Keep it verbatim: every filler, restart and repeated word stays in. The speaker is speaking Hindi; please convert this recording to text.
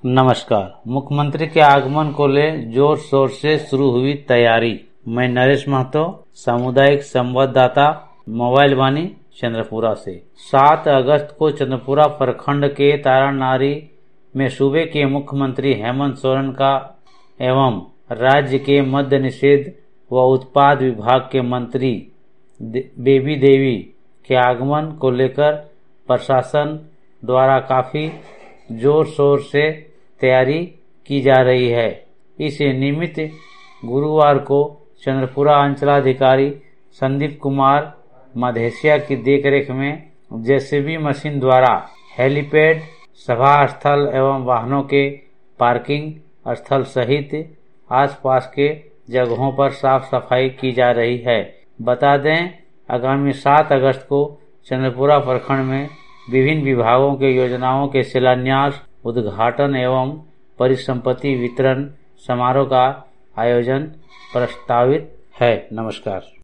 नमस्कार। मुख्यमंत्री के आगमन को ले जोर शोर से शुरू हुई तैयारी। मैं नरेश महतो, सामुदायिक संवाददाता, मोबाइल वाणी, चंद्रपुरा से। सात अगस्त को चंद्रपुरा प्रखंड के तारानारी में सूबे के मुख्यमंत्री हेमंत सोरेन का एवं राज्य के मद्य निषेध व उत्पाद विभाग के मंत्री बेबी देवी के आगमन को लेकर प्रशासन द्वारा काफी जोर शोर से तैयारी की जा रही है। इस निमित्त गुरुवार को चंद्रपुरा अंचलाधिकारी संदीप कुमार मधेसिया की देखरेख में जेसीबी मशीन द्वारा हेलीपैड, सभा स्थल एवं वाहनों के पार्किंग स्थल सहित आसपास के जगहों पर साफ सफाई की जा रही है। बता दें, आगामी सात अगस्त को चंद्रपुरा प्रखंड में विभिन्न विभागों के योजनाओं के शिलान्यास, उद्घाटन एवं परिसंपत्ति वितरण समारोह का आयोजन प्रस्तावित है। नमस्कार।